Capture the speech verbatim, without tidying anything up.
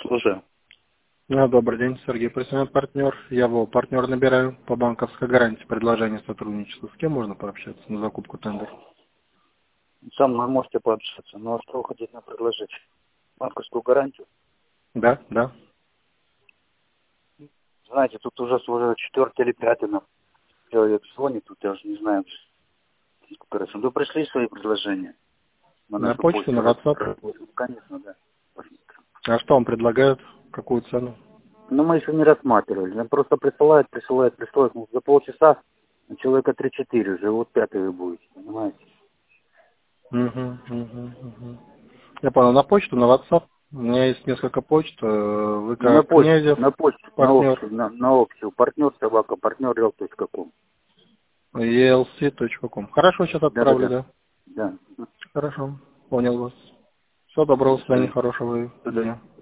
Слушаю. А, Добрый день, Сергей Просинов, партнер. Я его партнер набираю по банковской гарантии. Предложение сотрудничества. С кем можно пообщаться на закупку тендер? Со мной можете пообщаться. Но что вы хотите нам предложить? Банковскую гарантию? Да, да. Знаете, тут уже, уже четвертый или пятый нам человек звонит, тут я уже не знаю, сколько раз. Вы пришли свои предложения? На На нашу почту, почту? на WhatsApp. Конечно, да. Посмотрим. А что вам предлагают? Какую цену? Но мы еще не рассматривали. Нам просто присылают, присылают, присылают. Ну, за полчаса у человека три-четыре уже. Вот пятый вы будете, понимаете? Угу, угу, угу. Я понял. На почту, на WhatsApp. У меня есть несколько почт. э, Вы Ну, на как почту, Князев, на почту, на партнер, общую, на, на общую. Партнер, собака, партнер, рел точка ком. и эл си точка ком. Хорошо, сейчас отправлю, Да-да-да. да. Да. Хорошо, понял вас. Всего доброго, До свидания, свидания. хорошего До свидания. дня.